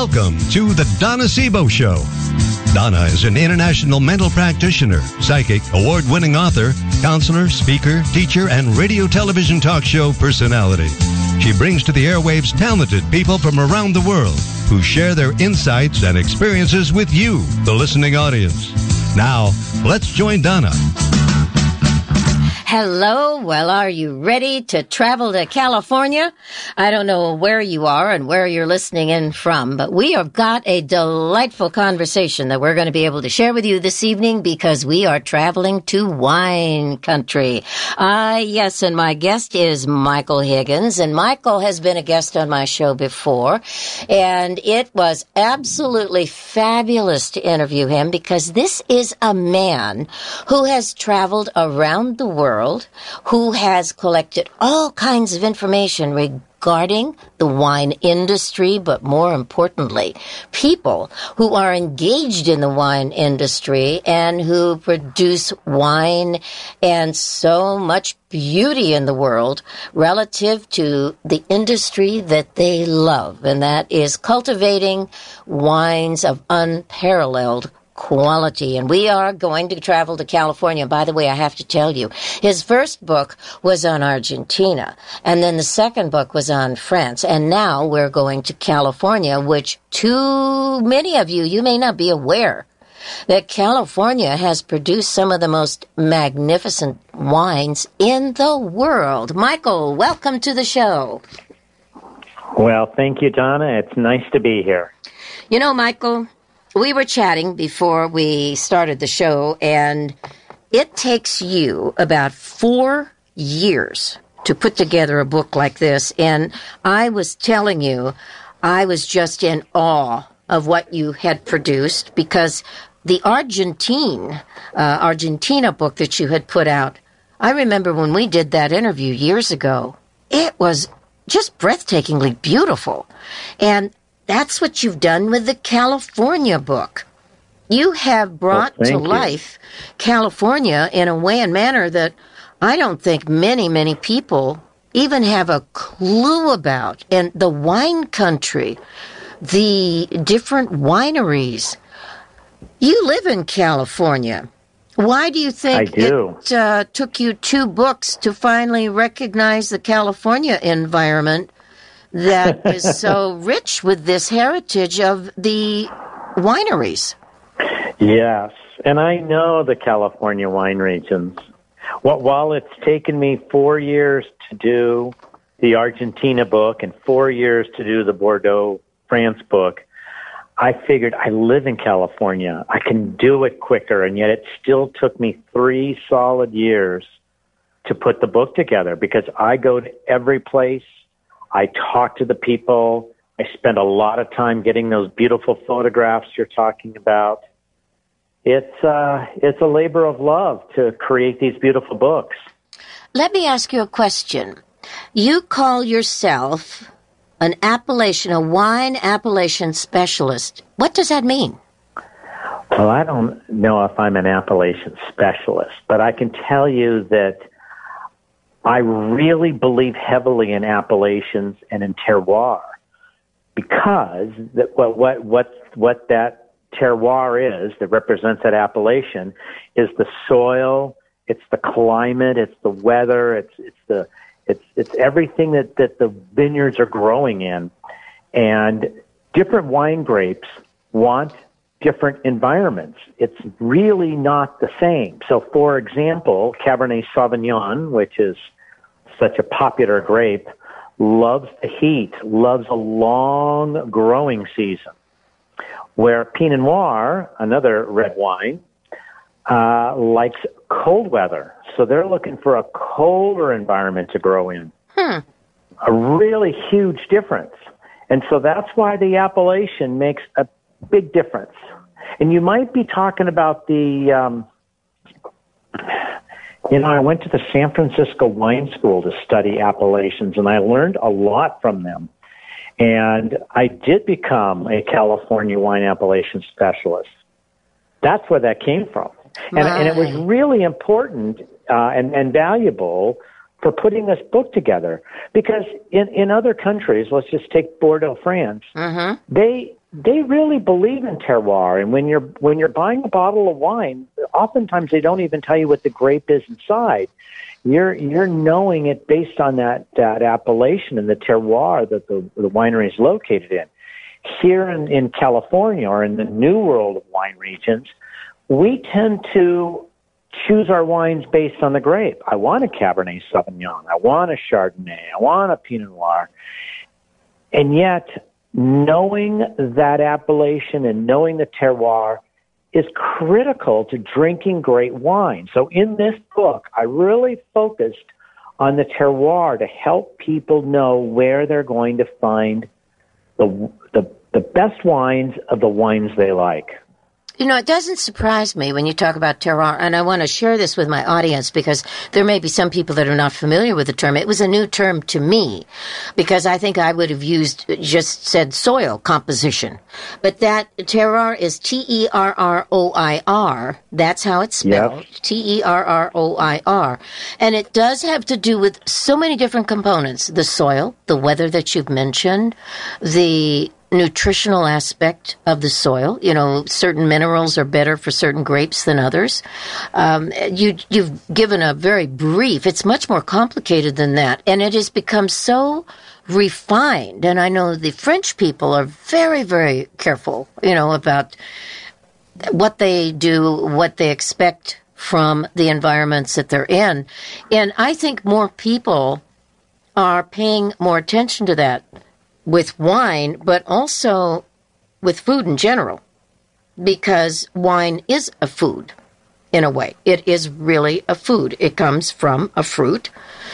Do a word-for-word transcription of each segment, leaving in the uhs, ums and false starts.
Welcome to the Donna Sebo Show. Donna is an international mental practitioner, psychic, award-winning author, counselor, speaker, teacher, and radio television talk show personality. She brings to the airwaves talented people from around the world who share their insights and experiences with you, the listening audience. Now, let's join Donna. Hello. Well, are you ready to travel to California? I don't know where you are and where you're listening in from, but we have got a delightful conversation that we're going to be able to share with you this evening because we are traveling to wine country. Ah, uh, yes, and my guest is Michael Higgins, and Michael has been a guest on my show before, and it was absolutely fabulous to interview him because this is a man who has traveled around the world, who has collected all kinds of information regarding the wine industry, but more importantly, people who are engaged in the wine industry and who produce wine and so much beauty in the world relative to the industry that they love, and that is cultivating wines of unparalleled quality. And we are going to travel to California. By the way, I have to tell you, his first book was on Argentina, and then the second book was on France, and now we're going to California, which too many of you, you may not be aware that California has produced some of the most magnificent wines in the world. Michael, welcome to the show. Well, thank you, Donna. It's nice to be here. You know, Michael, we were chatting before we started the show, and it takes you about four years to put together a book like this. And I was telling you, I was just in awe of what you had produced because the Argentine, uh, Argentina book that you had put out, I remember when we did that interview years ago, it was just breathtakingly beautiful. And that's what you've done with the California book. You have brought well, to you. life California in a way and manner that I don't think many, many people even have a clue about. And the wine country, the different wineries. You live in California. Why do you think I do. it uh, took you two books to finally recognize the California environment that is so rich with this heritage of the wineries? Yes, and I know the California wine regions. While it's taken me four years to do the Argentina book and four years to do the Bordeaux, France book, I figured I live in California. I can do it quicker, and yet it still took me three solid years to put the book together because I go to every place. I talk to the people. I spend a lot of time getting those beautiful photographs you're talking about. It's uh, it's a labor of love to create these beautiful books. Let me ask you a question. You call yourself an appellation, a wine appellation specialist. What does that mean? Well, I don't know if I'm an appellation specialist, but I can tell you that I really believe heavily in appellations and in terroir because that, what, what, what, what that terroir is that represents that appellation is the soil, it's the climate, it's the weather, it's, it's the, it's, it's everything that, that the vineyards are growing in. And different wine grapes want different environments. It's really not the same. So, for example, Cabernet Sauvignon, which is such a popular grape, loves the heat, loves a long growing season, where Pinot Noir, another red wine, uh, likes cold weather. So they're looking for a colder environment to grow in. Hmm. A really huge difference. And so that's why the appellation makes a big difference. And you might be talking about the, um, you know, I went to the San Francisco Wine School to study appellations, and I learned a lot from them. And I did become a California wine appellation specialist. That's where that came from. And, right. and it was really important uh, and, and valuable for putting this book together. Because in, in other countries, let's just take Bordeaux, France, mm-hmm. they they really believe in terroir. And when you're when you're buying a bottle of wine, oftentimes they don't even tell you what the grape is inside. You're you're knowing it based on that, that appellation and the terroir that the, the winery is located in. Here in, in California, or in the New World of wine regions, we tend to choose our wines based on the grape. I want a Cabernet Sauvignon. I want a Chardonnay. I want a Pinot Noir. And yet, knowing that appellation and knowing the terroir is critical to drinking great wine. So in this book, I really focused on the terroir to help people know where they're going to find the the, the best wines of the wines they like. You know, it doesn't surprise me when you talk about terroir, and I want to share this with my audience because there may be some people that are not familiar with the term. It was a new term to me because I think I would have used, just said soil composition. But that terroir is T E R R O I R. That's how it's spelled, yep. T E R R O I R. And it does have to do with so many different components. The soil, the weather that you've mentioned, the nutritional aspect of the soil. You know, certain minerals are better for certain grapes than others. Um, you, you've given a very brief, it's much more complicated than that. And it has become so refined. And I know the French people are very, very careful, you know, about what they do, what they expect from the environments that they're in. And I think more people are paying more attention to that with wine, but also with food in general, because wine is a food in a way. It is really a food. It comes from a fruit,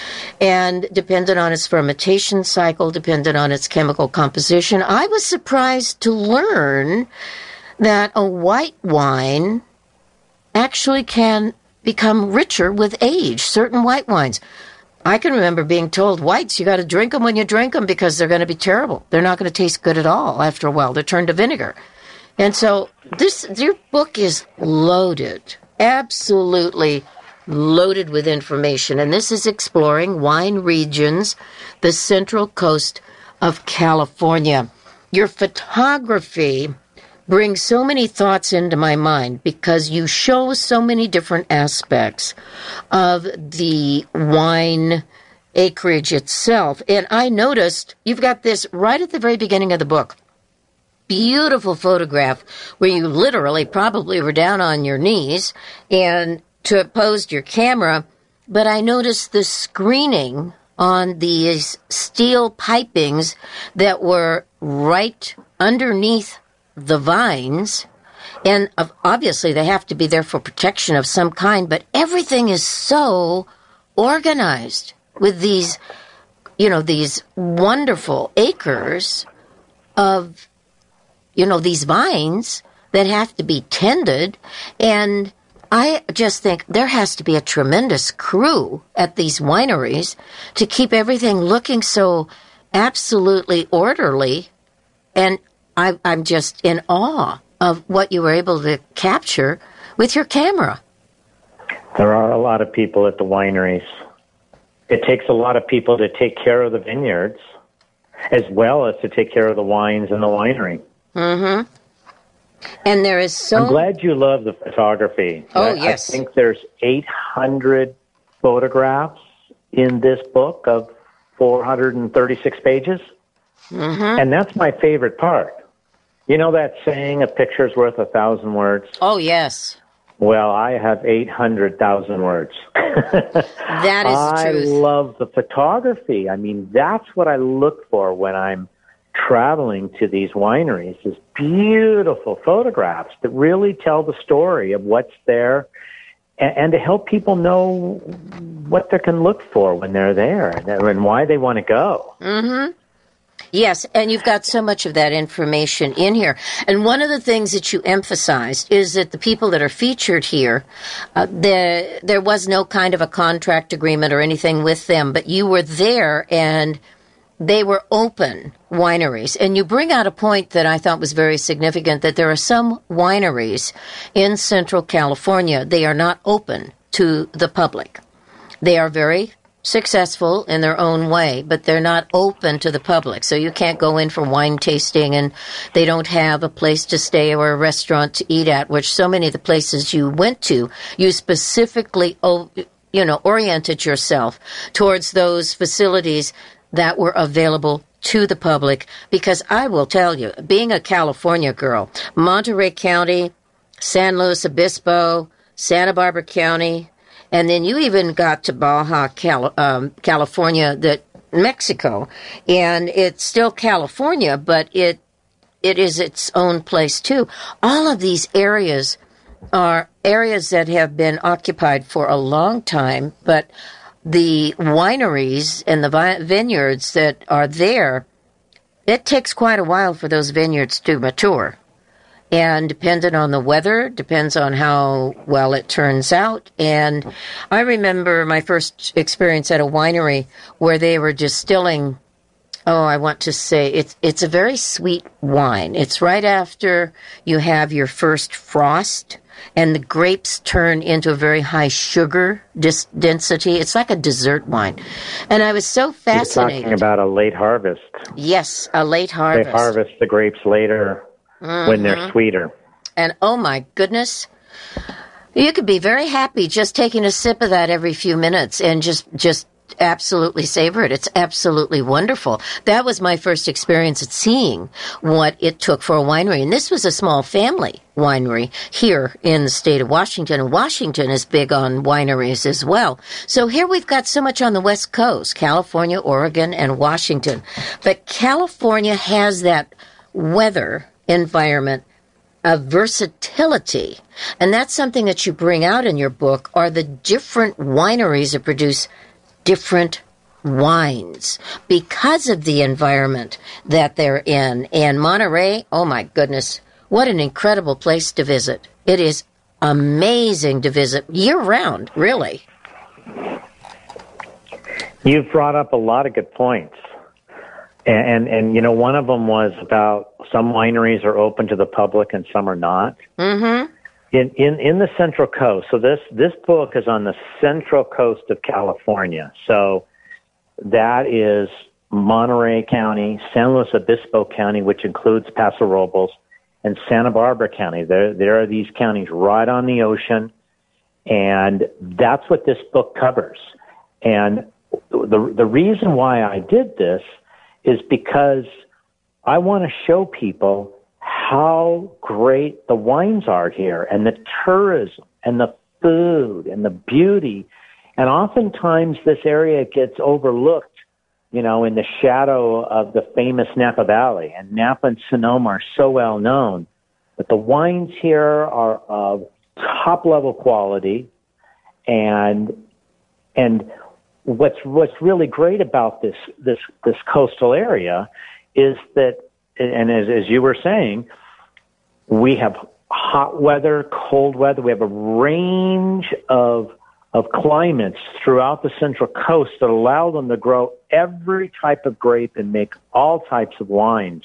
and dependent on its fermentation cycle, dependent on its chemical composition, I was surprised to learn that a white wine actually can become richer with age, certain white wines. I can remember being told, whites, you got to drink them when you drink them because they're going to be terrible. They're not going to taste good at all after a while. They're turned to vinegar. And so this your book is loaded, absolutely loaded with information. And this is exploring wine regions, the Central Coast of California. Your photography brings so many thoughts into my mind because you show so many different aspects of the wine acreage itself. And I noticed you've got this right at the very beginning of the book. Beautiful photograph where you literally probably were down on your knees and to posed your camera. But I noticed the screening on these steel pipings that were right underneath the vines, and obviously they have to be there for protection of some kind, but everything is so organized with these, you know, these wonderful acres of, you know, these vines that have to be tended. And I just think there has to be a tremendous crew at these wineries to keep everything looking so absolutely orderly. And I, I'm just in awe of what you were able to capture with your camera. There are a lot of people at the wineries. It takes a lot of people to take care of the vineyards as well as to take care of the wines in the winery. Mm-hmm. And there is so... I'm glad you love the photography. Oh, I, yes. I think there's eight hundred photographs in this book of four hundred thirty-six pages. Mm-hmm. And that's my favorite part. You know that saying, a picture's worth a thousand words? Oh, yes. Well, I have eight hundred thousand words. That is I truth. I love the photography. I mean, that's what I look for when I'm traveling to these wineries, is beautiful photographs that really tell the story of what's there and, and to help people know what they can look for when they're there and, and why they want to go. Mm-hmm. Yes, and you've got so much of that information in here. And one of the things that you emphasized is that the people that are featured here, uh, the, there was no kind of a contract agreement or anything with them, but you were there and they were open wineries. And you bring out a point that I thought was very significant, that there are some wineries in Central California, they are not open to the public. They are very successful in their own way, but they're not open to the public. So you can't go in for wine tasting, and they don't have a place to stay or a restaurant to eat at, which so many of the places you went to, you specifically, you know, oriented yourself towards those facilities that were available to the public. Because I will tell you, being a California girl, Monterey County, San Luis Obispo, Santa Barbara County, and then you even got to Baja, Cal- um, California, that Mexico, and it's still California, but it it is its own place too. All of these areas are areas that have been occupied for a long time, but the wineries and the vi- vineyards that are there, it takes quite a while for those vineyards to mature. And dependent on the weather, depends on how well it turns out. And I remember my first experience at a winery where they were distilling, oh, I want to say, it's it's a very sweet wine. It's right after you have your first frost, and the grapes turn into a very high sugar dis- density. It's like a dessert wine. And I was so fascinated. You're talking about a late harvest. Yes, a late harvest. They harvest the grapes later. Mm-hmm. When they're sweeter. And oh my goodness, you could be very happy just taking a sip of that every few minutes and just, just absolutely savor it. It's absolutely wonderful. That was my first experience at seeing what it took for a winery. And this was a small family winery here in the state of Washington. And Washington is big on wineries as well. So here we've got so much on the West Coast, California, Oregon, and Washington. But California has that weather environment of versatility. And that's something that you bring out in your book, are the different wineries that produce different wines because of the environment that they're in. And Monterey, oh my goodness, what an incredible place to visit. It is amazing to visit year-round, really. You've brought up a lot of good points. And, and, and, you know, one of them was about some wineries are open to the public and some are not. Mm-hmm. In, in, in the Central Coast, so this, this book is on the Central Coast of California. So that is Monterey County, San Luis Obispo County, which includes Paso Robles, and Santa Barbara County. There, there are these counties right on the ocean, and that's what this book covers. And the, the reason why I did this is because I want to show people how great the wines are here, and the tourism and the food and the beauty. And oftentimes this area gets overlooked, you know, in the shadow of the famous Napa Valley. And Napa and Sonoma are so well known. But the wines here are of top level quality, and and What's what's really great about this this this coastal area is that, and as as you were saying, we have hot weather, cold weather. We have a range of of climates throughout the Central Coast that allow them to grow every type of grape and make all types of wines.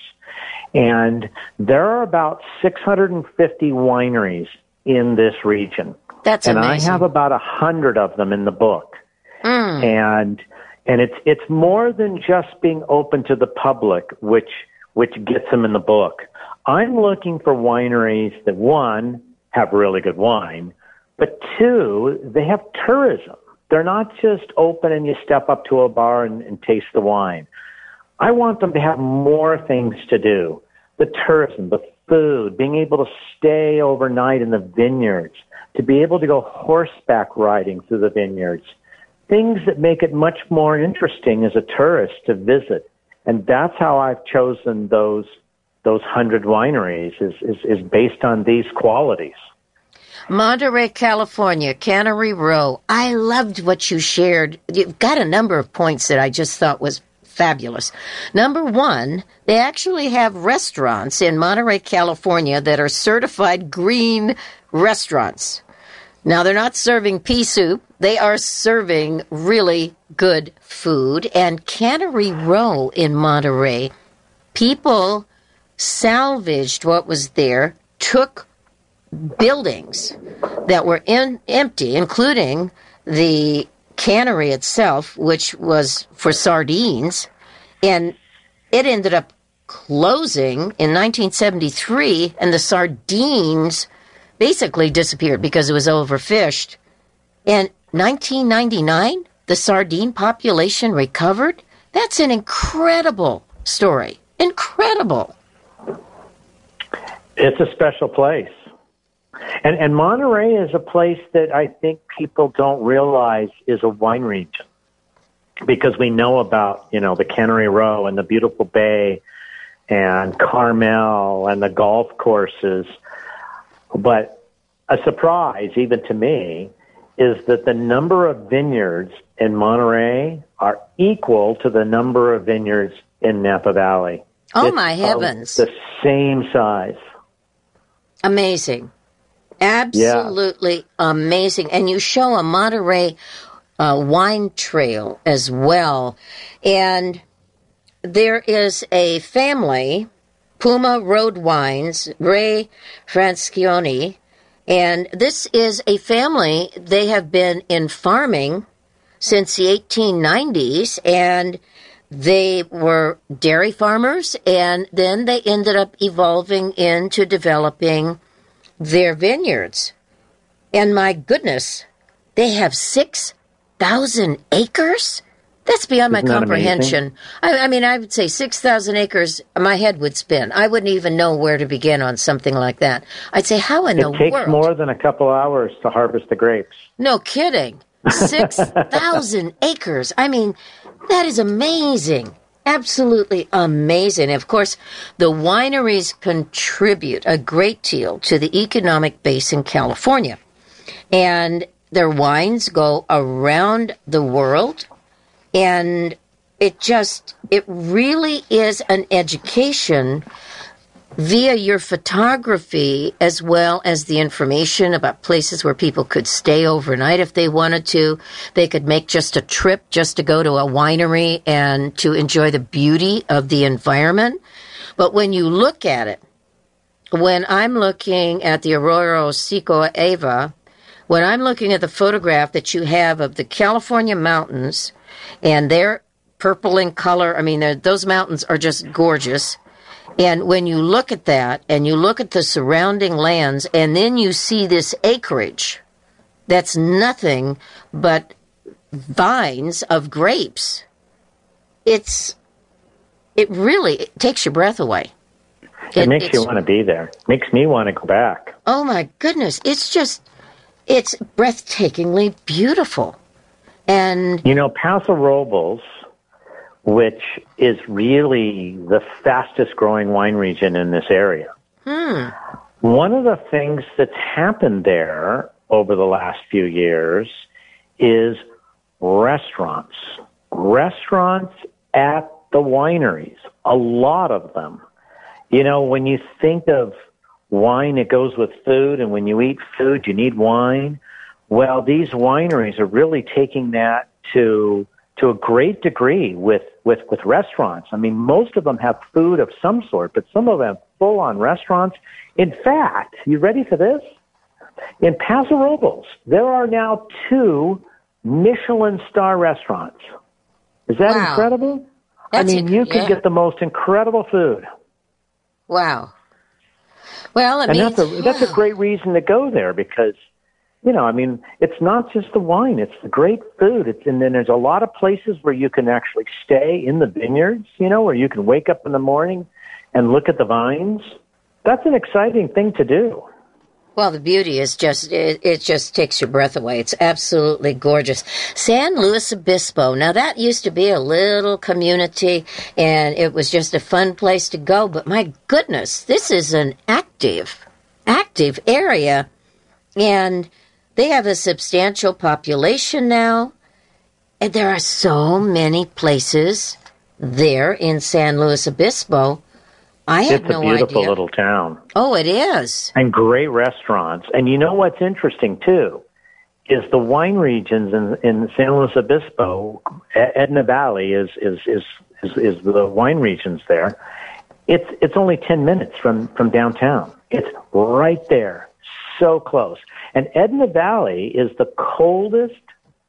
And there are about six hundred fifty wineries in this region. That's and amazing. I have about a hundred of them in the book. Mm. And and it's it's more than just being open to the public, which which gets them in the book. I'm looking for wineries that, one, have really good wine, but two, they have tourism. They're not just open and you step up to a bar and, and taste the wine. I want them to have more things to do. The tourism, the food, being able to stay overnight in the vineyards, to be able to go horseback riding through the vineyards. Things that make it much more interesting as a tourist to visit. And that's how I've chosen those those hundred wineries, is, is, is based on these qualities. Monterey, California, Cannery Row. I loved what you shared. You've got a number of points that I just thought was fabulous. Number one, they actually have restaurants in Monterey, California that are certified green restaurants. Now, they're not serving pea soup. They are serving really good food. And Cannery Row in Monterey, people salvaged what was there, took buildings that were in, empty, including the cannery itself, which was for sardines, and it ended up closing in nineteen seventy-three, and the sardines basically disappeared because it was overfished. In nineteen ninety-nine, the sardine population recovered. That's an incredible story. Incredible. It's a special place. And, and Monterey is a place that I think people don't realize is a wine region, because we know about, you know, the Cannery Row and the beautiful bay and Carmel and the golf courses. But a surprise, even to me, is that the number of vineyards in Monterey are equal to the number of vineyards in Napa Valley. Oh, it's my heavens. The same size. Amazing. Absolutely yeah. amazing. And you show a Monterey uh, wine trail as well. And there is a family, Puma Road Wines, Ray Francione, and this is a family, they have been in farming since the eighteen nineties, and they were dairy farmers, and then they ended up evolving into developing their vineyards. And my goodness, they have six thousand acres? That's beyond my comprehension. I, I mean, I would say six thousand acres, my head would spin. I wouldn't even know where to begin on something like that. I'd say, how in the world? It takes more than a couple hours to harvest the grapes. No kidding. six thousand acres. I mean, that is amazing. Absolutely amazing. Of course, the wineries contribute a great deal to the economic base in California. And their wines go around the world. And it just, it really is an education via your photography, as well as the information about places where people could stay overnight if they wanted to. They could make just a trip just to go to a winery and to enjoy the beauty of the environment. But when you look at it, when I'm looking at the Arroyo Seco Ava, when I'm looking at the photograph that you have of the California mountains, and they're purple in color, I mean, those mountains are just gorgeous. And when you look at that, and you look at the surrounding lands, and then you see this acreage, that's nothing but vines of grapes. It's, it really it takes your breath away. It, it makes you want to be there. Makes me want to go back. Oh, my goodness. It's just, it's breathtakingly beautiful. And you know, Paso Robles, which is really the fastest growing wine region in this area. Hmm. One of the things that's happened there over the last few years is restaurants. Restaurants at the wineries, a lot of them. You know, when you think of wine, it goes with food, and when you eat food, you need wine. Well, these wineries are really taking that to to a great degree with, with, with restaurants. I mean, most of them have food of some sort, but some of them have full-on restaurants. In fact, you ready for this? In Paso Robles, there are now two Michelin star restaurants. Is that wow. incredible? That's I mean, you yeah. can get the most incredible food. Wow. Well, it and means, that's a, that's a great reason to go there, because you know, I mean, it's not just the wine, it's the great food. It's, and then there's a lot of places where you can actually stay in the vineyards, you know, where you can wake up in the morning and look at the vines. That's an exciting thing to do. Well, the beauty is just, it, it just takes your breath away. It's absolutely gorgeous. San Luis Obispo. Now, that used to be a little community, and it was just a fun place to go. But my goodness, this is an active, active area. And they have a substantial population now, and there are so many places there in San Luis Obispo. I had it's no a beautiful idea. little town. Oh, it is. And great restaurants. And you know what's interesting, too, is the wine regions in, in San Luis Obispo. Edna Valley is, is, is, is, is the wine regions there. It's, it's only ten minutes from, from downtown. It's right there. So close. And Edna Valley is the coldest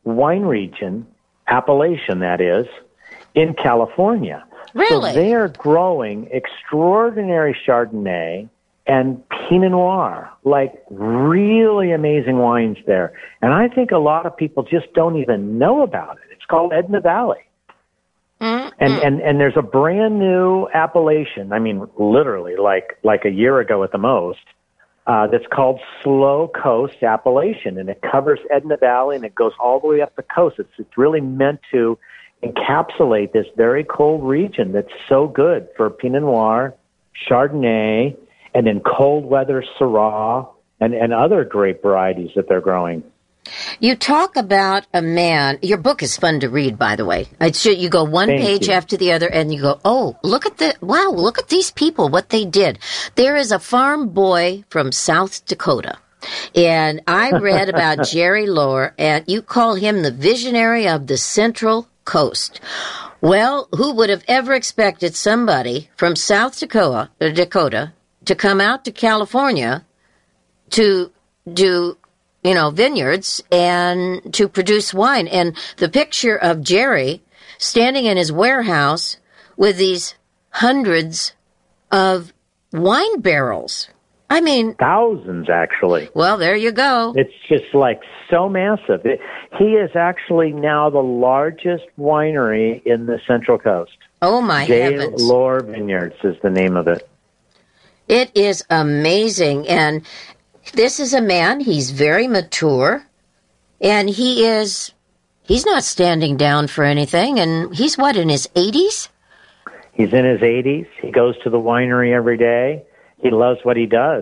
wine region, Appalachian that is, in California. Really? So they are growing extraordinary Chardonnay and Pinot Noir, like really amazing wines there. And I think a lot of people just don't even know about it. It's called Edna Valley. Mm-hmm. And, and, and there's a brand new appellation, I mean, literally like, like a year ago at the most, uh, that's called Slow Coast Appellation. And it covers Edna Valley and it goes all the way up the coast. It's, it's really meant to encapsulate this very cold region that's so good for Pinot Noir, Chardonnay, and then cold weather Syrah and, and other grape varieties that they're growing. You talk about a man. Your book is fun to read, by the way. I should, you go one Thank page you. after the other, and you go, "Oh, look at the wow! Look at these people, what they did." There is a farm boy from South Dakota, and I read about Jerry Lohr, and you call him the visionary of the Central Coast. Well, who would have ever expected somebody from South Dakota, uh, Dakota to come out to California to do, you know, vineyards and to produce wine? And the picture of Jerry standing in his warehouse with these hundreds of wine barrels. I mean, thousands, actually. Well, there you go. It's just like so massive. It, he is actually now the largest winery in the Central Coast. Oh, my J. heavens. Lohr Vineyards is the name of it. It is amazing. And this is a man, he's very mature, and he is, he's not standing down for anything. And he's what, in his eighties? He's in his eighties. He goes to the winery every day. He loves what he does.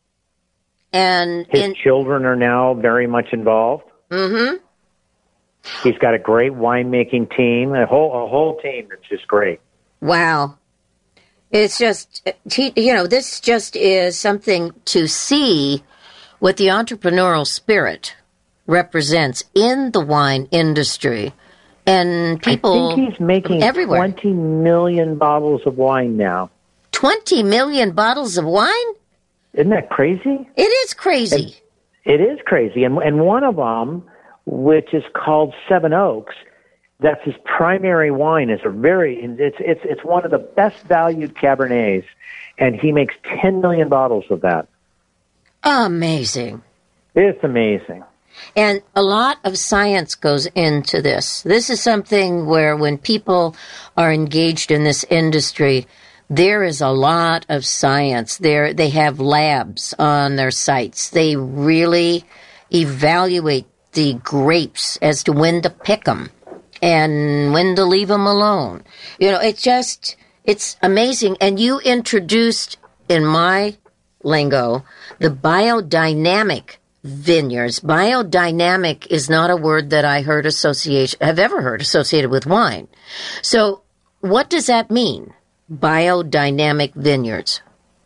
And his in, children are now very much involved. Mm-hmm. He's got a great winemaking team, a whole a whole team that's just great. Wow. It's just, you know, this just is something to see what the entrepreneurial spirit represents in the wine industry. And people I think he's making everywhere. twenty million bottles of wine now. twenty million bottles of wine? Isn't that crazy? It is crazy. And it is crazy. And, and one of them, which is called Seven Oaks, that's his primary wine. Is a very it's it's it's one of the best valued Cabernets, and he makes ten million bottles of that. Amazing. It's amazing. And a lot of science goes into this. This is something where when people are engaged in this industry, there is a lot of science. There, they have labs on their sites. They really evaluate the grapes as to when to pick them and when to leave them alone. You know, it's just, it's amazing. And you introduced, in my lingo, the biodynamic vineyards. Biodynamic is not a word that I heard association, have ever heard associated with wine. So what does that mean? Biodynamic vineyards.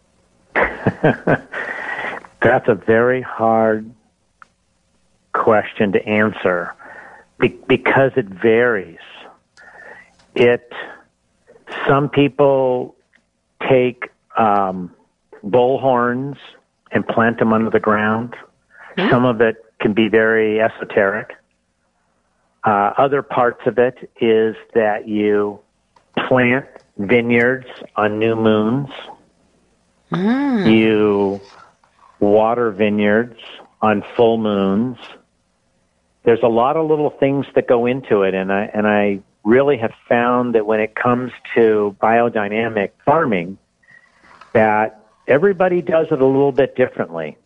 That's a very hard question to answer be- because it varies. It, some people take um, bullhorns and plant them under the ground. Mm-hmm. Some of it can be very esoteric. Uh, other parts of it is that you plant vineyards on new moons. Mm. You water vineyards on full moons. There's a lot of little things that go into it, and I and I really have found that when it comes to biodynamic farming, that everybody does it a little bit differently.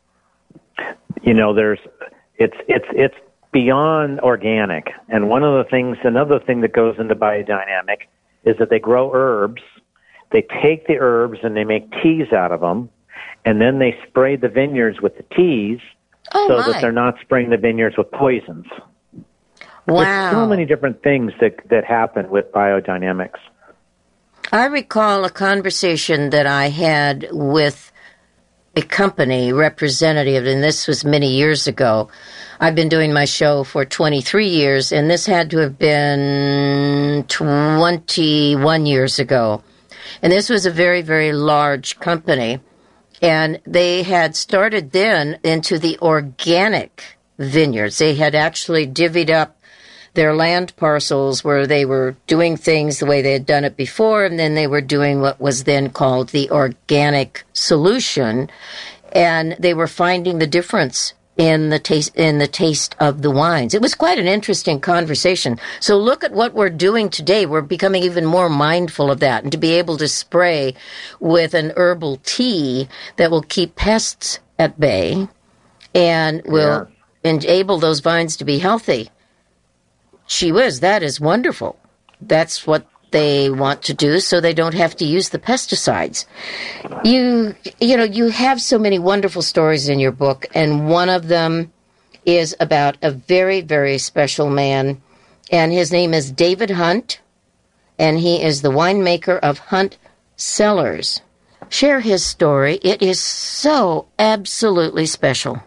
You know, there's it's it's it's beyond organic, and one of the things, another thing that goes into biodynamic is that they grow herbs. They take the herbs and they make teas out of them, and then they spray the vineyards with the teas oh so my. that they're not spraying the vineyards with poisons. Wow. There's so many different things that, that happen with biodynamics. I recall a conversation that I had with a company representative, and this was many years ago. I've been doing my show for twenty-three years, and this had to have been twenty-one years ago. And this was a very, very large company, and they had started then into the organic vineyards. They had actually divvied up their land parcels where they were doing things the way they had done it before, and then they were doing what was then called the organic solution, and they were finding the difference in the taste in the taste of the wines. It was quite an interesting conversation. So look at what we're doing today. We're becoming even more mindful of that, and to be able to spray with an herbal tea that will keep pests at bay and will yeah. enable those vines to be healthy. Gee whiz, that is wonderful. That's what they want to do, so they don't have to use the pesticides. You, you know, you have so many wonderful stories in your book, and one of them is about a very, very special man, and his name is David Hunt, and he is the winemaker of Hunt Cellars. Share his story. It is so absolutely special.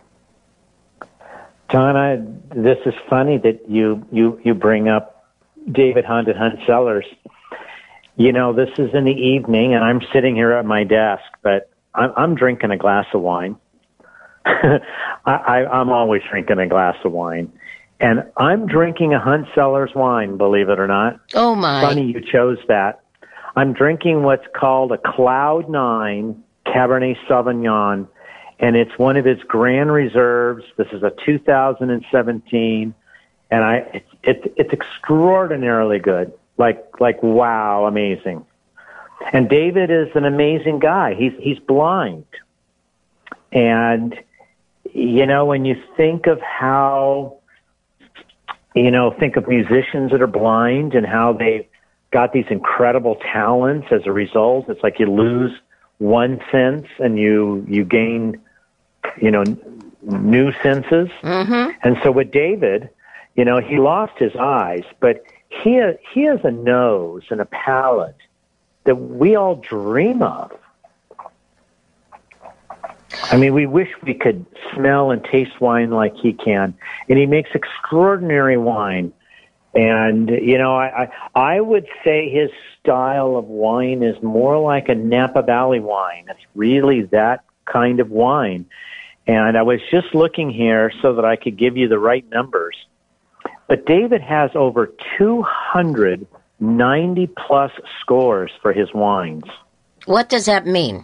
Donna, this is funny that you, you, you bring up David Hunt at Hunt Cellars. You know, this is in the evening, and I'm sitting here at my desk, but I'm, I'm drinking a glass of wine. I, I, I'm always drinking a glass of wine. And I'm drinking a Hunt Cellars wine, believe it or not. Oh, my. Funny you chose that. I'm drinking what's called a Cloud Nine Cabernet Sauvignon, and it's one of its grand reserves. This is a two thousand seventeen, and I it's it's, it's extraordinarily good. Like like wow, amazing. And David is an amazing guy. He's he's blind, and you know when you think of how you know think of musicians that are blind and how they got these incredible talents as a result. It's like you lose one sense and you you gain you know, new senses. Mm-hmm. And so with David, you know, he lost his eyes, but he, he has a nose and a palate that we all dream of. I mean, we wish we could smell and taste wine like he can. And he makes extraordinary wine. And, you know, I, I, I would say his style of wine is more like a Napa Valley wine. It's really that kind of wine. And I was just looking here so that I could give you the right numbers. But David has over two hundred ninety plus scores for his wines. What does that mean?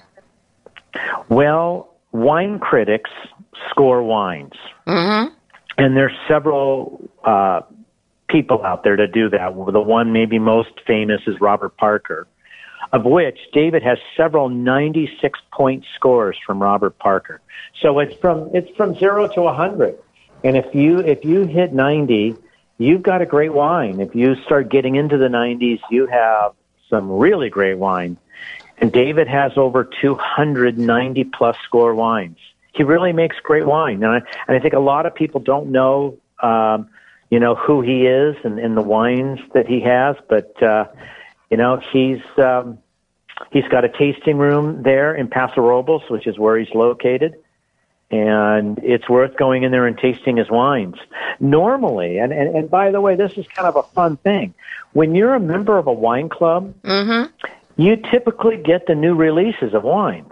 Well, wine critics score wines. Mm-hmm. And there's several uh, people out there to do that. The one maybe most famous is Robert Parker, of which David has several ninety-six point scores from Robert Parker. So it's from it's from zero to one hundred. And if you if you hit ninety, you've got a great wine. If you start getting into the nineties, you have some really great wine. And David has over two hundred ninety plus score wines. He really makes great wine. And I, and I think a lot of people don't know, um, you know, who he is and, and the wines that he has. But, uh, you know, he's, um, he's got a tasting room there in Paso Robles, which is where he's located. And it's worth going in there and tasting his wines. Normally, and, and, and by the way, this is kind of a fun thing. When you're a member of a wine club, mm-hmm. you typically get the new releases of wines.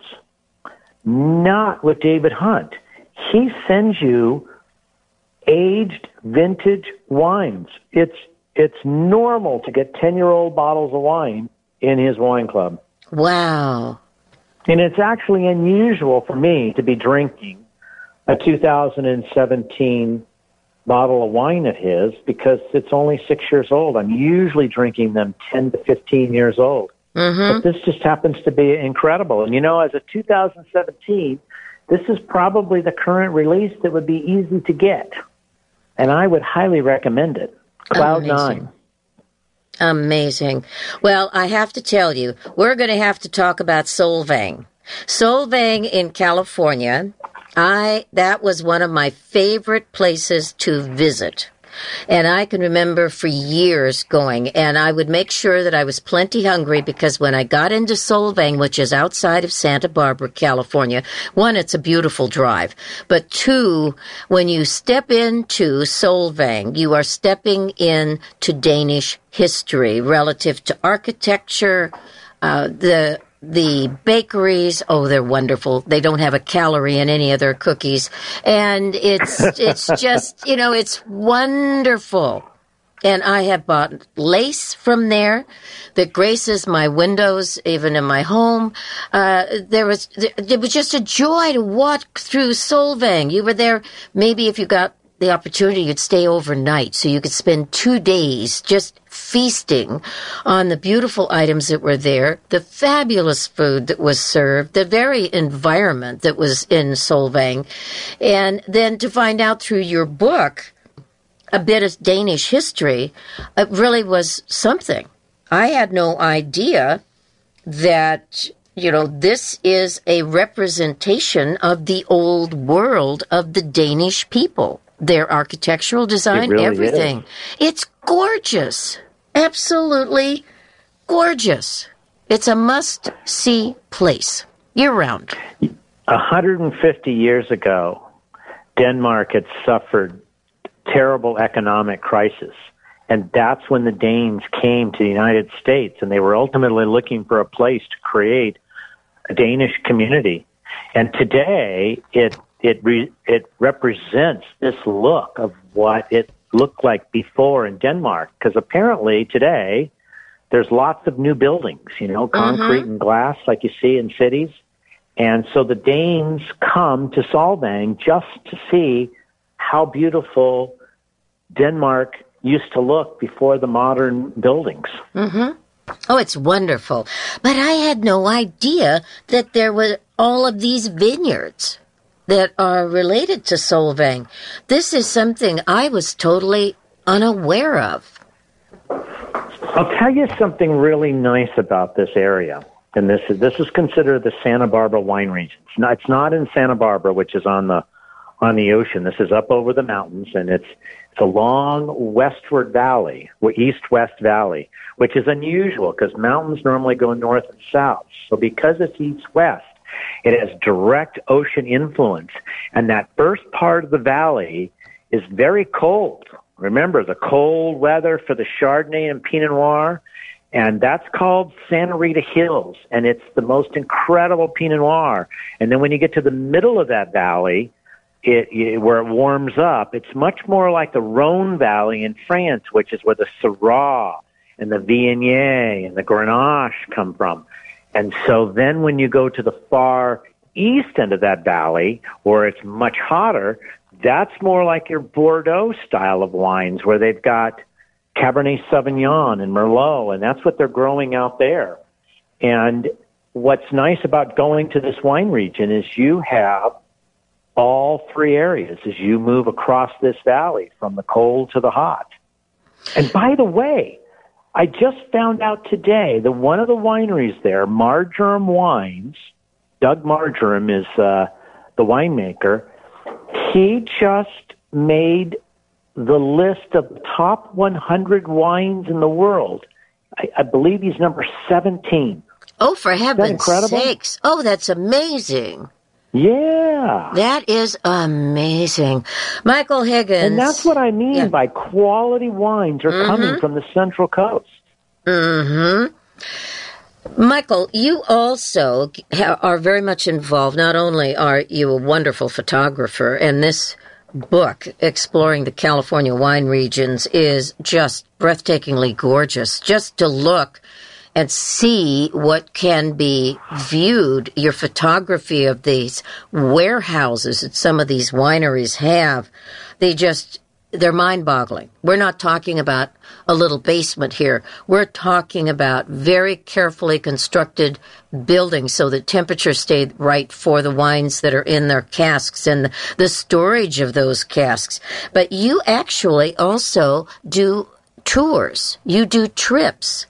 Not with David Hunt. He sends you aged vintage wines. It's it's normal to get ten-year-old bottles of wine in his wine club. Wow. And it's actually unusual for me to be drinking a two thousand seventeen bottle of wine of his because it's only six years old. I'm usually drinking them ten to fifteen years old. Mm-hmm. But this just happens to be incredible. And, you know, as a two thousand seventeen, this is probably the current release that would be easy to get. And I would highly recommend it. Cloud Nine. Amazing. Well, I have to tell you, we're going to have to talk about Solvang. Solvang in California, I that was one of my favorite places to visit. And I can remember for years going, and I would make sure that I was plenty hungry because when I got into Solvang, which is outside of Santa Barbara, California, one, it's a beautiful drive. But two, when you step into Solvang, you are stepping into Danish history relative to architecture, uh, the the bakeries, oh, they're wonderful. They don't have a calorie in any of their cookies. And it's, it's just, you know, it's wonderful. And I have bought lace from there that graces my windows, even in my home. Uh, there was, it was just a joy to walk through Solvang. You were there, maybe if you got the opportunity, you'd stay overnight, so you could spend two days just feasting on the beautiful items that were there, the fabulous food that was served, the very environment that was in Solvang. And then to find out through your book a bit of Danish history, it really was something. I had no idea that, you know, this is a representation of the old world of the Danish people. Their architectural design, really everything. Is. It's gorgeous. Absolutely gorgeous. It's a must-see place year-round. one hundred fifty years ago, Denmark had suffered terrible economic crisis. And that's when the Danes came to the United States, and they were ultimately looking for a place to create a Danish community. And today, it It re, it represents this look of what it looked like before in Denmark, because apparently today there's lots of new buildings, you know, concrete mm-hmm. and glass like you see in cities. And so the Danes come to Solvang just to see how beautiful Denmark used to look before the modern buildings. Mm-hmm. Oh, it's wonderful. But I had no idea that there were all of these vineyards that are related to Solvang. This is something I was totally unaware of. I'll tell you something really nice about this area. And this is this is considered the Santa Barbara wine region. It's not, it's not in Santa Barbara, which is on the on the ocean. This is up over the mountains, and it's it's a long westward valley, east-west valley, which is unusual because mountains normally go north and south. So because it's east-west, it has direct ocean influence, and that first part of the valley is very cold. Remember, the cold weather for the Chardonnay and Pinot Noir, and that's called Santa Rita Hills, and it's the most incredible Pinot Noir. And then when you get to the middle of that valley, it, it, where it warms up, it's much more like the Rhone Valley in France, which is where the Syrah and the Viognier and the Grenache come from. And so then when you go to the far east end of that valley, where it's much hotter, that's more like your Bordeaux style of wines, where they've got Cabernet Sauvignon and Merlot, and that's what they're growing out there. And what's nice about going to this wine region is you have all three areas as you move across this valley, from the cold to the hot. And by the way, I just found out today that one of the wineries there, Marjoram Wines, Doug Marjoram is uh, the winemaker, he just made the list of the top one hundred wines in the world. I, I believe he's number seventeen. Oh, for heaven's sakes. Oh, that's amazing. Yeah. That is amazing. Michael Higgins. And that's what I mean yeah. by quality wines are mm-hmm. coming from the Central Coast. Mm-hmm. Michael, you also are very much involved. Not only are you a wonderful photographer, and this book, Exploring the California Wine Regions, is just breathtakingly gorgeous. Just to look and see what can be viewed, your photography of these warehouses that some of these wineries have, they just, they're mind-boggling. We're not talking about a little basement here. We're talking about very carefully constructed buildings so that temperatures stay right for the wines that are in their casks and the storage of those casks. But you actually also do tours. You do trips.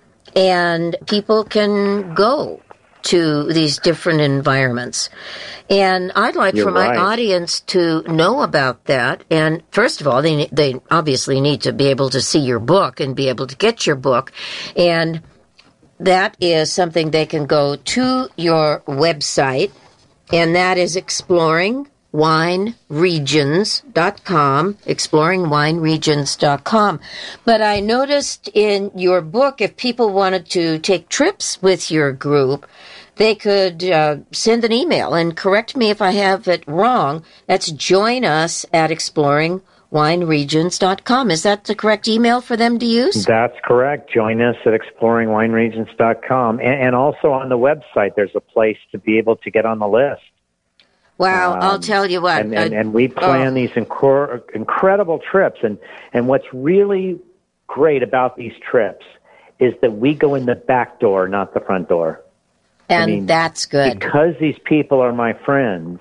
And people can go to these different environments. And I'd like You're for my right. audience to know about that. And first of all, they they obviously need to be able to see your book and be able to get your book. And that is something they can go to your website, and that is exploring wine regions dot com, exploring wine regions dot com. But I noticed in your book, if people wanted to take trips with your group, they could uh, send an email, and correct me if I have it wrong. That's join us at exploring wine regions dot com. Is that the correct email for them to use? That's correct. Join us at exploring wine regions dot com. And, and also on the website, there's a place to be able to get on the list. Wow, Um, I'll tell you what. And, and, uh, and we plan oh. these incor- incredible trips. And, and what's really great about these trips is that we go in the back door, not the front door. And I mean, that's good. Because these people are my friends,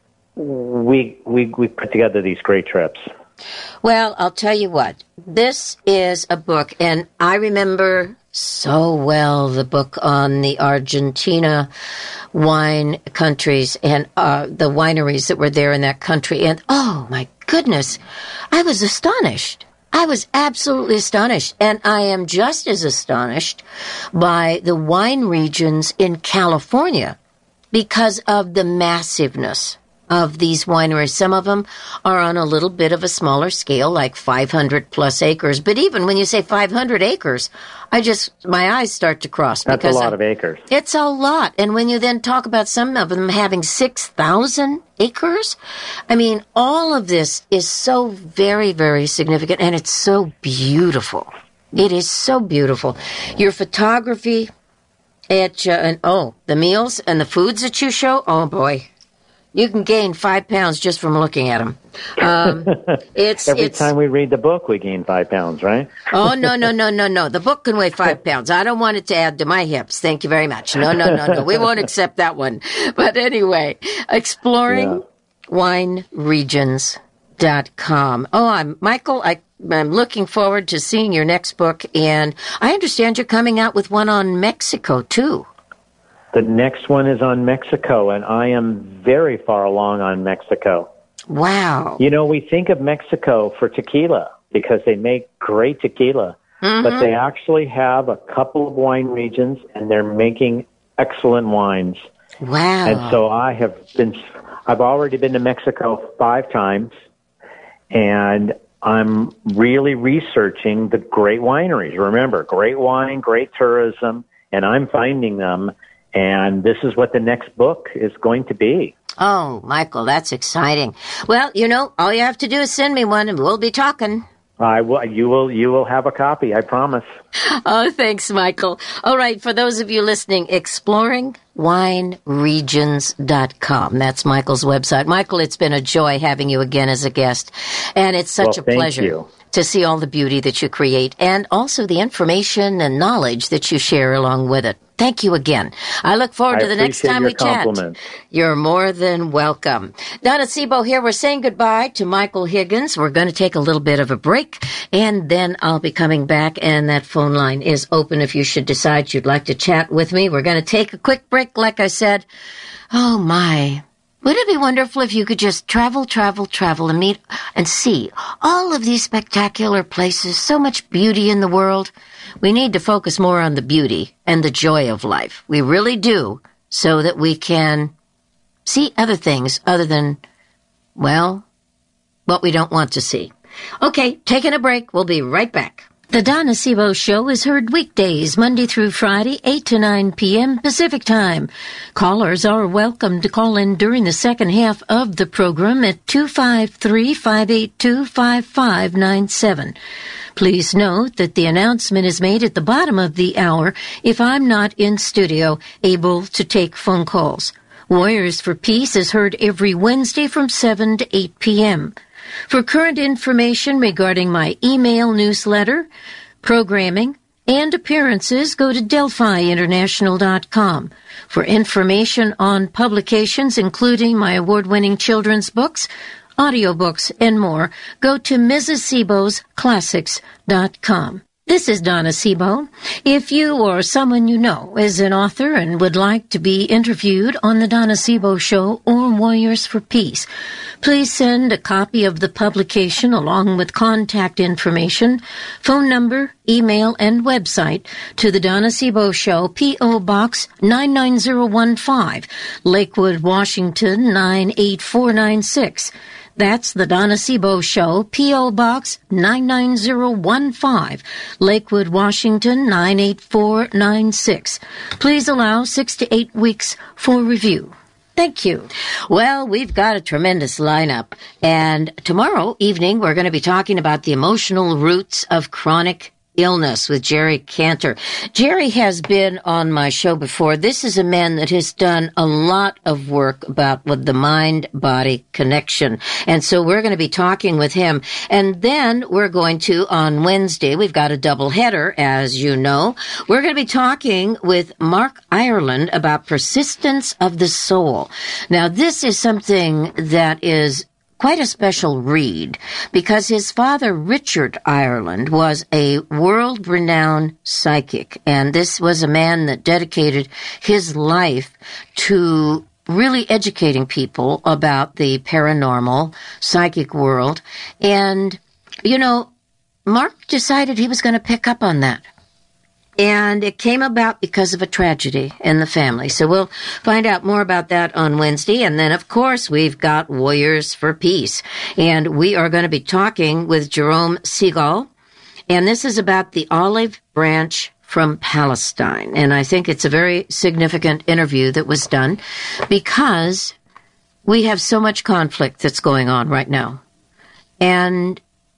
we, we, we put together these great trips. Well, I'll tell you what. This is a book, and I remember so well the book on the Argentina wine countries and uh, the wineries that were there in that country. And, oh, my goodness, I was astonished. I was absolutely astonished. And I am just as astonished by the wine regions in California because of the massiveness of these wineries. Some of them are on a little bit of a smaller scale, like five hundred plus acres. But even when you say five hundred acres, I just, my eyes start to cross. That's because a lot I, of acres. It's a lot. And when you then talk about some of them having six thousand acres, I mean, all of this is so very, very significant, and it's so beautiful. It is so beautiful. Your photography, at, uh, and oh, the meals and the foods that you show, oh boy. You can gain five pounds just from looking at them. Um, it's Every it's, time we read the book, we gain five pounds, right? Oh, no, no, no, no, no. The book can weigh five pounds. I don't want it to add to my hips. Thank you very much. No, no, no, no. We won't accept that one. But anyway, exploring wine regions dot com. Oh, I'm Michael. I, I'm looking forward to seeing your next book. And I understand you're coming out with one on Mexico, too. The next one is on Mexico, and I am very far along on Mexico. Wow. You know, we think of Mexico for tequila because they make great tequila, mm-hmm. but they actually have a couple of wine regions, and they're making excellent wines. Wow. And so I have been, I've already been to Mexico five times, and I'm really researching the great wineries. Remember, great wine, great tourism, and I'm finding them. And this is what the next book is going to be. Oh, Michael, that's exciting. Well, you know, all you have to do is send me one, and we'll be talking. I will. You will. You will have a copy. I promise. Oh, thanks, Michael. All right, for those of you listening, exploring wine regions dot com. That's Michael's website. Michael, it's been a joy having you again as a guest, and it's such well, a pleasure you. to see all the beauty that you create, and also the information and knowledge that you share along with it. Thank you again. I look forward I to the next time we chat. You're more than welcome. Donna Sebo here. We're saying goodbye to Michael Higgins. We're going to take a little bit of a break, and then I'll be coming back, and that phone line is open if you should decide you'd like to chat with me. We're going to take a quick break, like I said. Oh, my. Would it be wonderful if you could just travel, travel, travel and meet and see all of these spectacular places, so much beauty in the world? We need to focus more on the beauty and the joy of life. We really do, so that we can see other things other than, well, what we don't want to see. Okay, taking a break. We'll be right back. The Donna Sebo Show is heard weekdays, Monday through Friday, eight to nine p.m. Pacific Time. Callers are welcome to call in during the second half of the program at two five three, five eight two, five five nine seven. Please note that the announcement is made at the bottom of the hour if I'm not in studio able to take phone calls. Warriors for Peace is heard every Wednesday from seven to eight p.m. For current information regarding my email newsletter, programming, and appearances, go to Delphi International dot com. For information on publications, including my award-winning children's books, audiobooks, and more, go to Missus Sebos Classics dot com. This is Donna Sebo. If you or someone you know is an author and would like to be interviewed on the Donna Sebo Show or Warriors for Peace, Please send a copy of the publication along with contact information, phone number, email, and website to the Donna Sebo Show, P O. Box nine nine zero one five, Lakewood, Washington nine eight four nine six. That's the Donna Sebo Show, P O. Box nine nine zero one five, Lakewood, Washington nine eight four nine six. Please allow six to eight weeks for review. Thank you. Well, we've got a tremendous lineup, and tomorrow evening we're going to be talking about the emotional roots of chronic illness with Jerry Cantor. Jerry has been on my show before. This is a man that has done a lot of work about with the mind-body connection. And so we're going to be talking with him. And then we're going to, on Wednesday, we've got a double header, as you know. We're going to be talking with Mark Ireland about persistence of the soul. Now, this is something that is quite a special read, because his father, Richard Ireland, was a world-renowned psychic, and this was a man that dedicated his life to really educating people about the paranormal, psychic world. And, you know, Mark decided he was going to pick up on that. And it came about because of a tragedy in the family. So we'll find out more about that on Wednesday. And then, of course, we've got Warriors for Peace. And we are going to be talking with Jerome Segal. And this is about the olive branch from Palestine. And I think it's a very significant interview that was done because we have so much conflict that's going on right now. And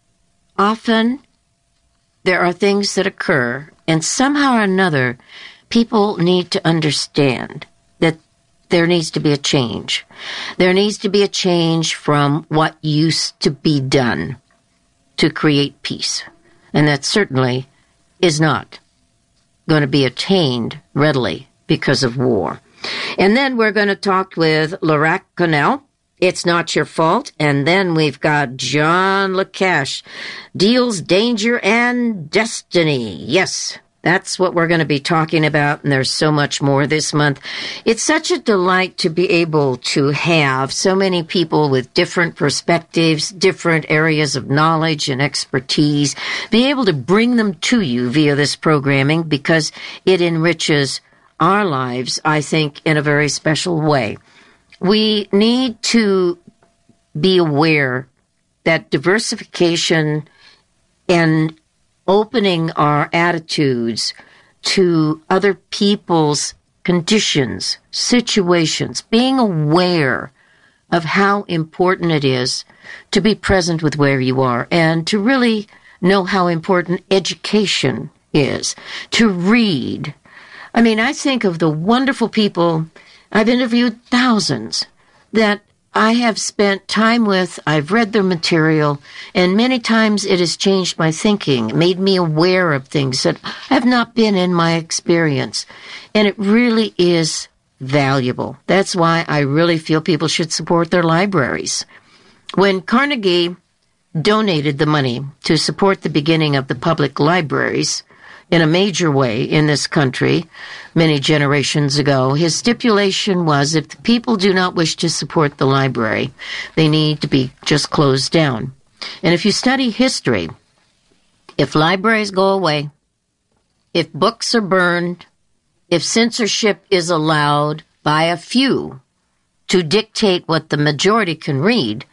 often there are things that occur, and somehow or another, people need to understand that there needs to be a change. There needs to be a change from what used to be done to create peace. And that certainly is not going to be attained readily because of war. And then we're going to talk with Larac Connell. It's Not Your Fault. And then we've got John LaCash, Deals, Danger, and Destiny. Yes, that's what we're going to be talking about, and there's so much more this month. It's such a delight to be able to have so many people with different perspectives, different areas of knowledge and expertise, be able to bring them to you via this programming because it enriches our lives, I think, in a very special way. We need to be aware that diversification and opening our attitudes to other people's conditions, situations, being aware of how important it is to be present with where you are and to really know how important education is, to read. I mean, I think of the wonderful people. I've interviewed thousands that I have spent time with. I've read their material, and many times it has changed my thinking, made me aware of things that have not been in my experience. And it really is valuable. That's why I really feel people should support their libraries. When Carnegie donated the money to support the beginning of the public libraries in a major way in this country many generations ago, his stipulation was if the people do not wish to support the library, they need to be just closed down. And if you study history, if libraries go away, if books are burned, if censorship is allowed by a few to dictate what the majority can read,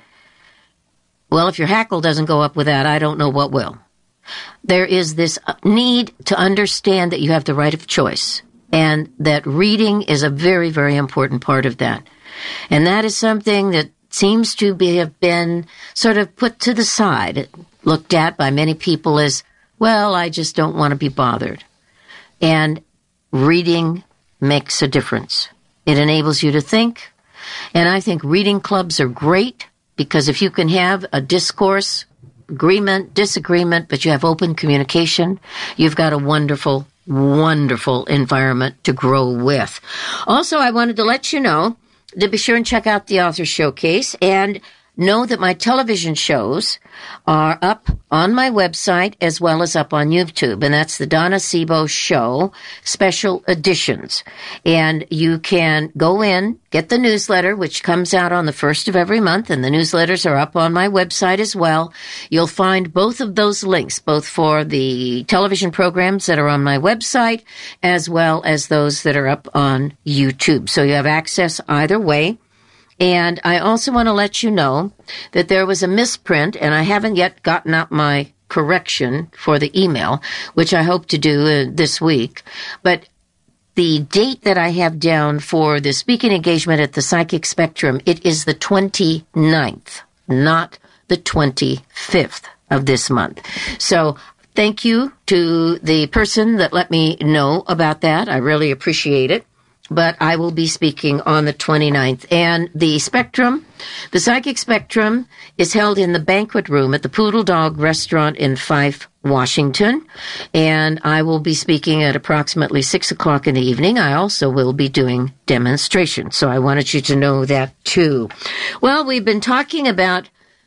well, if your hackle doesn't go up with that, I don't know what will. There is this need to understand that you have the right of choice and that reading is a very, very important part of that. And that is something that seems to be, have been sort of put to the side, looked at by many people as, well, I just don't want to be bothered. And reading makes a difference. It enables you to think. And I think reading clubs are great because if you can have a discourse, agreement, disagreement, but you have open communication, you've got a wonderful, wonderful environment to grow with. Also, I wanted to let you know to be sure and check out the Author Showcase. And know that my television shows are up on my website as well as up on YouTube, and that's the Donna Sebo Show Special Editions. And you can go in, get the newsletter, which comes out on the first of every month, and the newsletters are up on my website as well. You'll find both of those links, both for the television programs that are on my website as well as those that are up on YouTube. So you have access either way. And I also want to let you know that there was a misprint, and I haven't yet gotten out my correction for the email, which I hope to do uh, this week. But the date that I have down for the speaking engagement at the Psychic Spectrum, it is the twenty-ninth, not the twenty-fifth of this month. So thank you to the person that let me know about that. I really appreciate it. But I will be speaking on the twenty-ninth. And the Spectrum, the Psychic Spectrum, is held in the banquet room at the Poodle Dog Restaurant in Fife, Washington. And I will be speaking at approximately six o'clock in the evening. I also will be doing demonstrations. So I wanted you to know that too. Well, we've been talking about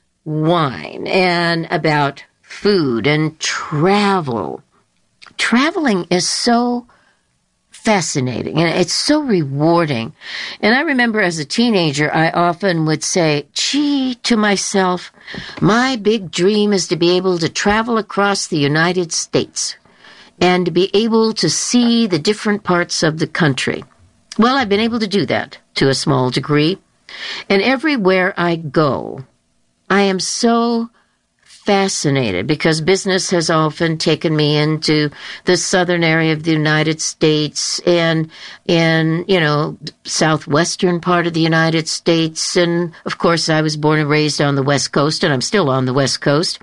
wine and about food and travel. Traveling is so fascinating, and it's so rewarding. And I remember as a teenager, I often would say, gee, to myself, my big dream is to be able to travel across the United States and to be able to see the different parts of the country. Well, I've been able to do that to a small degree. And everywhere I go, I am so fascinated because business has often taken me into the southern area of the United States and in, you know, southwestern part of the United States. And of course, I was born and raised on the West Coast, and I'm still on the West Coast.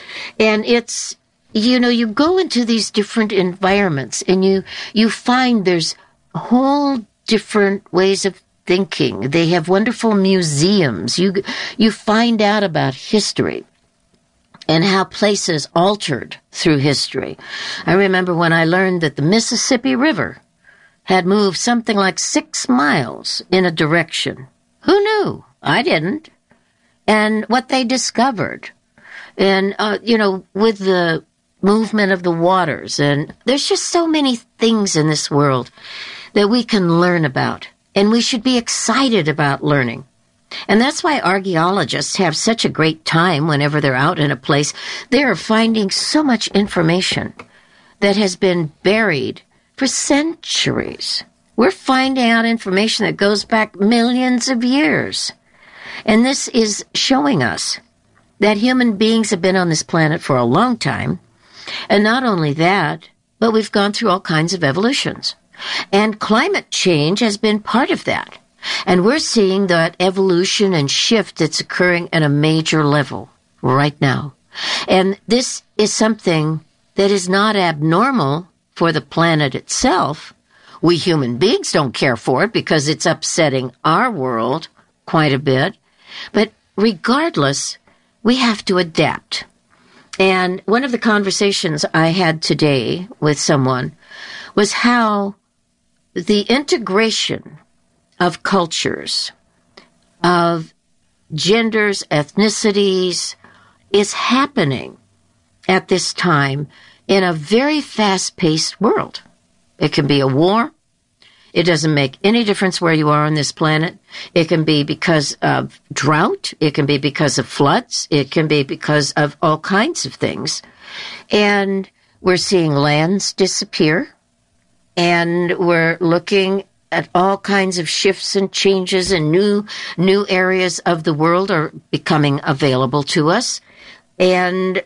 And it's, you know, you go into these different environments and you, you find there's whole different ways of thinking. They have wonderful museums. You, you find out about history and how places altered through history. I remember when I learned that the Mississippi River had moved something like six miles in a direction. Who knew? I didn't. And what they discovered. And, uh, you know, with the movement of the waters. And there's just so many things in this world that we can learn about. And we should be excited about learning. And that's why archaeologists have such a great time whenever they're out in a place. They are finding so much information that has been buried for centuries. We're finding out information that goes back millions of years. And this is showing us that human beings have been on this planet for a long time. And not only that, but we've gone through all kinds of evolutions. And climate change has been part of that. And we're seeing that evolution and shift that's occurring at a major level right now. And this is something that is not abnormal for the planet itself. We human beings don't care for it because it's upsetting our world quite a bit. But regardless, we have to adapt. And one of the conversations I had today with someone was how the integration of cultures, of genders, ethnicities, is happening at this time in a very fast-paced world. It can be a war. It doesn't make any difference where you are on this planet. It can be because of drought. It can be because of floods. It can be because of all kinds of things. And we're seeing lands disappear. And we're looking at all kinds of shifts and changes, and new new areas of the world are becoming available to us. And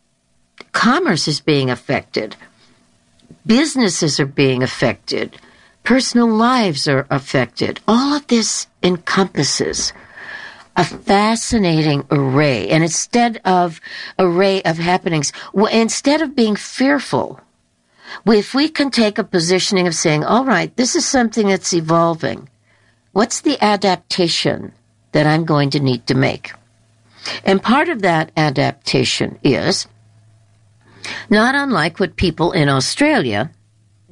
commerce is being affected. Businesses are being affected. Personal lives are affected. All of this encompasses a fascinating array. And instead of array of happenings, instead of being fearful, if we can take a positioning of saying, all right, this is something that's evolving, what's the adaptation that I'm going to need to make? And part of that adaptation is not unlike what people in Australia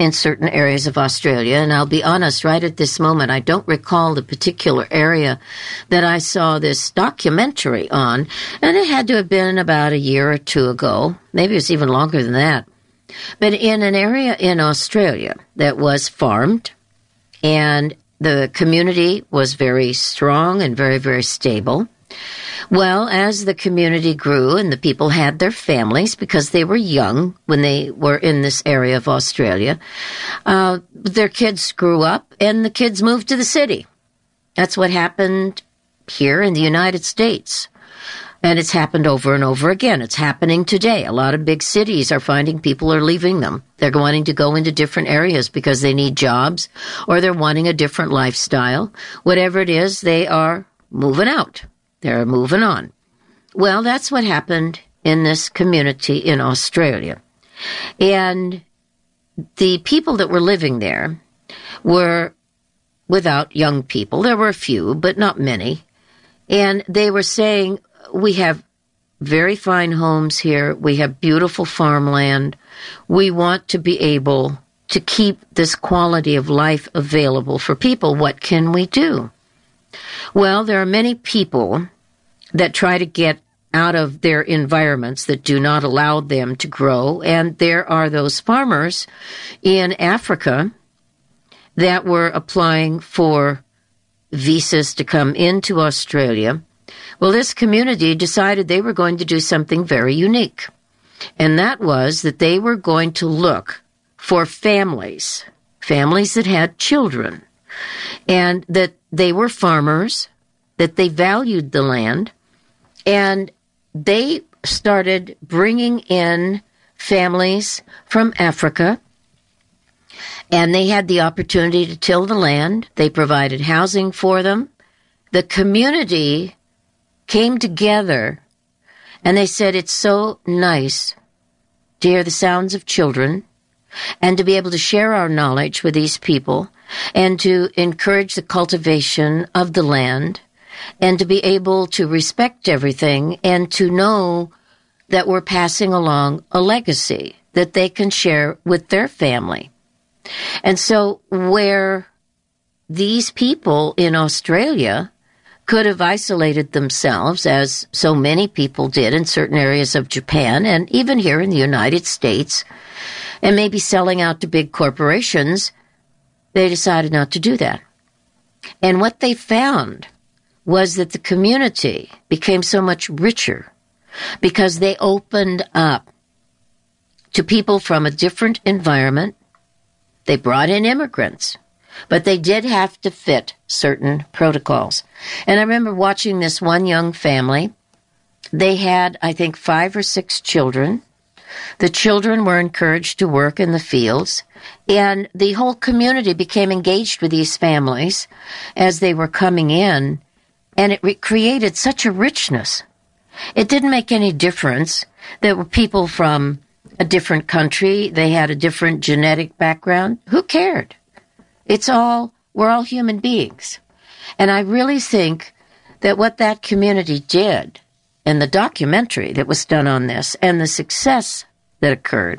in certain areas of Australia. And I'll be honest, right at this moment, I don't recall the particular area that I saw this documentary on. And it had to have been about a year or two ago. Maybe it was even longer than that. But in an area in Australia that was farmed, and the community was very strong and very, very stable. Well, as the community grew and the people had their families because they were young when they were in this area of Australia, uh, their kids grew up and the kids moved to the city. That's what happened here in the United States. And it's happened over and over again. It's happening today. A lot of big cities are finding people are leaving them. They're wanting to go into different areas because they need jobs or they're wanting a different lifestyle. Whatever it is, they are moving out. They're moving on. Well, that's what happened in this community in Australia. And the people that were living there were without young people. There were a few, but not many. And they were saying, we have very fine homes here. We have beautiful farmland. We want to be able to keep this quality of life available for people. What can we do? Well, there are many people that try to get out of their environments that do not allow them to grow. And there are those farmers in Africa that were applying for visas to come into Australia. Well, this community decided they were going to do something very unique. And that was that they were going to look for families, families that had children, and that they were farmers, that they valued the land, and they started bringing in families from Africa, and they had the opportunity to till the land. They provided housing for them. The community came together, and they said, it's so nice to hear the sounds of children and to be able to share our knowledge with these people and to encourage the cultivation of the land and to be able to respect everything and to know that we're passing along a legacy that they can share with their family. And so where these people in Australia could have isolated themselves, as so many people did in certain areas of Japan and even here in the United States, and maybe selling out to big corporations, they decided not to do that. And what they found was that the community became so much richer because they opened up to people from a different environment. They brought in immigrants, but they did have to fit certain protocols. And I remember watching this one young family. They had, I think, five or six children. The children were encouraged to work in the fields, and the whole community became engaged with these families as they were coming in, and it re- created such a richness. It didn't make any difference. There were people from a different country. They had a different genetic background. Who cared? It's all, we're all human beings. And I really think that what that community did, and the documentary that was done on this, and the success that occurred,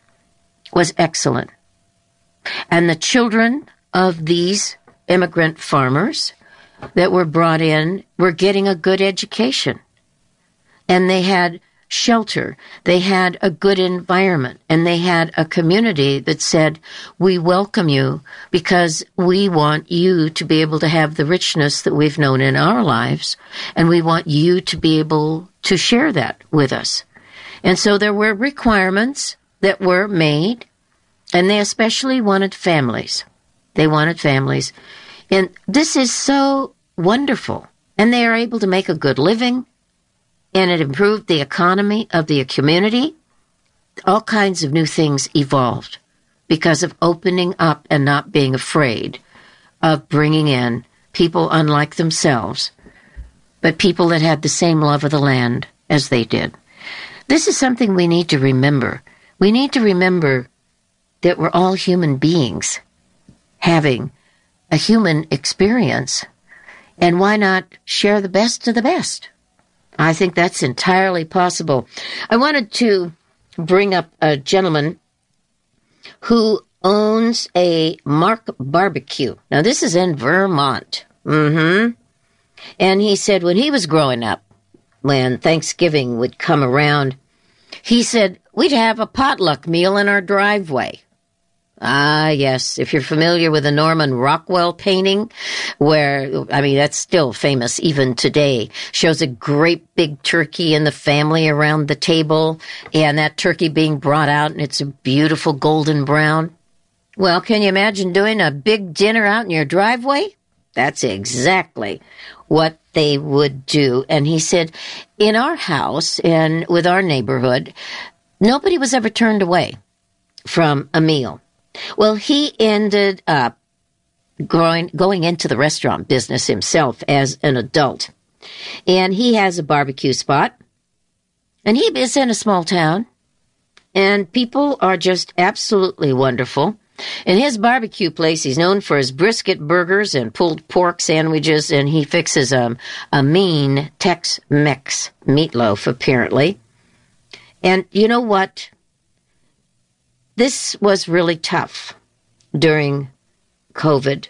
was excellent. And the children of these immigrant farmers that were brought in were getting a good education. And they had shelter. They had a good environment. And they had a community that said, we welcome you because we want you to be able to have the richness that we've known in our lives. And we want you to be able to share that with us. And so there were requirements that were made. And they especially wanted families. They wanted families. And this is so wonderful. And they are able to make a good living. And it improved the economy of the community. All kinds of new things evolved because of opening up and not being afraid of bringing in people unlike themselves, but people that had the same love of the land as they did. This is something we need to remember. We need to remember that we're all human beings having a human experience, and why not share the best of the best? I think that's entirely possible. I wanted to bring up a gentleman who owns a Mark Barbecue. Now, this is in Vermont. Mm-hmm. And he said when he was growing up, when Thanksgiving would come around, he said we'd have a potluck meal in our driveway. Ah, yes, if you're familiar with the Norman Rockwell painting, where, I mean, that's still famous even today, shows a great big turkey and the family around the table, and that turkey being brought out, and it's a beautiful golden brown. Well, can you imagine doing a big dinner out in your driveway? That's exactly what they would do. And he said, in our house and with our neighborhood, nobody was ever turned away from a meal. Well, he ended up going, going into the restaurant business himself as an adult. And he has a barbecue spot. And he is in a small town. And people are just absolutely wonderful. In his barbecue place, he's known for his brisket burgers and pulled pork sandwiches, and he fixes um, a mean Tex-Mex meatloaf, apparently. And you know what? This was really tough during COVID,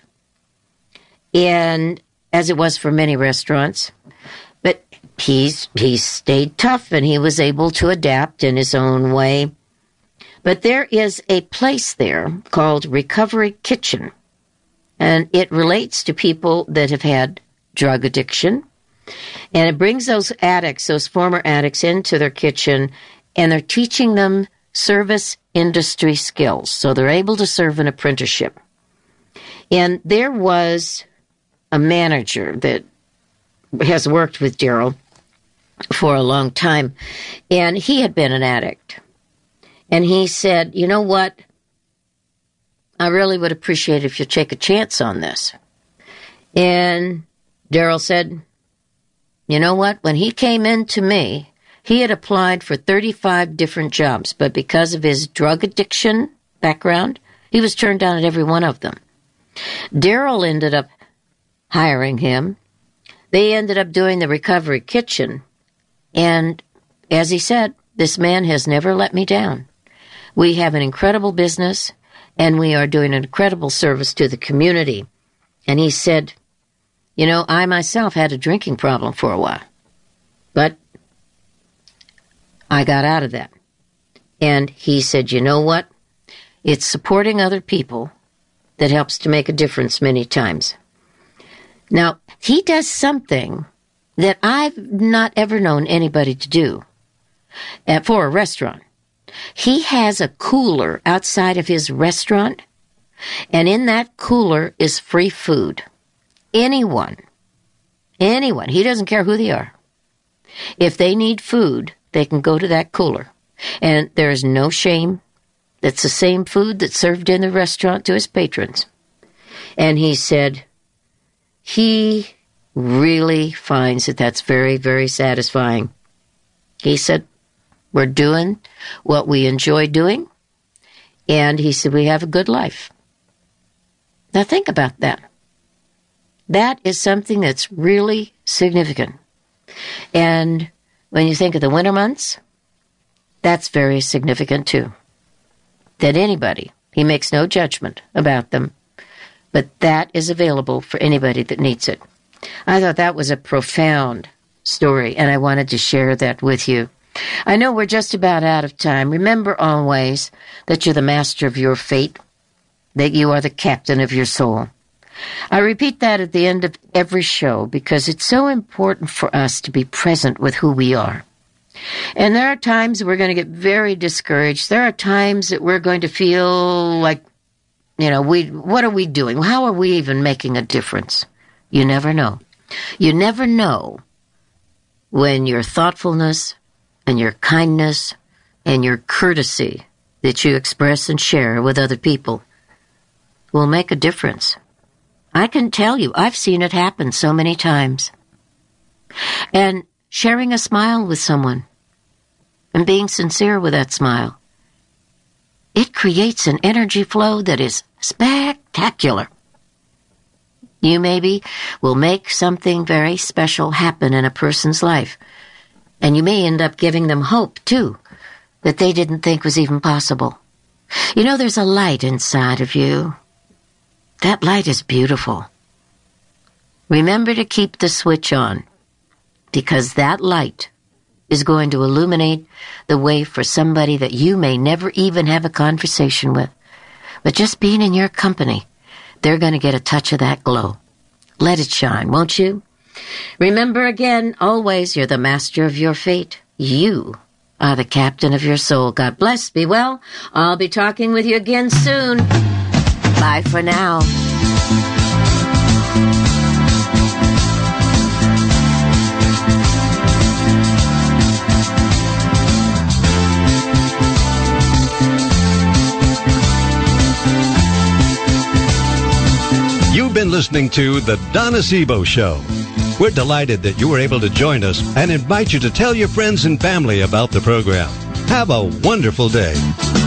and as it was for many restaurants. But he's he stayed tough, and he was able to adapt in his own way. But there is a place there called Recovery Kitchen, and it relates to people that have had drug addiction, and it brings those addicts, those former addicts, into their kitchen, and they're teaching them service industry skills, so they're able to serve an apprenticeship. And there was a manager that has worked with Daryl for a long time, and he had been an addict. And he said, you know what? I really would appreciate if you take a chance on this. And Daryl said, you know what? When he came into me, he had applied for thirty-five different jobs, but because of his drug addiction background, he was turned down at every one of them. Daryl ended up hiring him. They ended up doing the Recovery Kitchen. And as he said, this man has never let me down. We have an incredible business, and we are doing an incredible service to the community. And he said, you know, I myself had a drinking problem for a while, but I got out of that. And he said, you know what? It's supporting other people that helps to make a difference many times. Now, he does something that I've not ever known anybody to do uh, for a restaurant. He has a cooler outside of his restaurant, and in that cooler is free food. Anyone, anyone, he doesn't care who they are. If they need food, they can go to that cooler. And there is no shame. It's the same food that's served in the restaurant to his patrons. And he said he really finds that that's very, very satisfying. He said, we're doing what we enjoy doing. And he said, we have a good life. Now think about that. That is something that's really significant. And when you think of the winter months, that's very significant too. That anybody, he makes no judgment about them, but that is available for anybody that needs it. I thought that was a profound story, and I wanted to share that with you. I know we're just about out of time. Remember always that you're the master of your fate, that you are the captain of your soul. I repeat that at the end of every show because it's so important for us to be present with who we are. And there are times we're going to get very discouraged. There are times that we're going to feel like, you know, we what are we doing? How are we even making a difference? You never know. You never know when your thoughtfulness and your kindness and your courtesy that you express and share with other people will make a difference. I can tell you, I've seen it happen so many times. And sharing a smile with someone and being sincere with that smile, it creates an energy flow that is spectacular. You maybe will make something very special happen in a person's life, and you may end up giving them hope, too, that they didn't think was even possible. You know, there's a light inside of you. That light is beautiful. Remember to keep the switch on, because that light is going to illuminate the way for somebody that you may never even have a conversation with. But just being in your company, they're going to get a touch of that glow. Let it shine, won't you? Remember again, always, you're the master of your fate. You are the captain of your soul. God bless. Be well. I'll be talking with you again soon. Bye for now. You've been listening to The Donna Sebo Show. We're delighted that you were able to join us and invite you to tell your friends and family about the program. Have a wonderful day.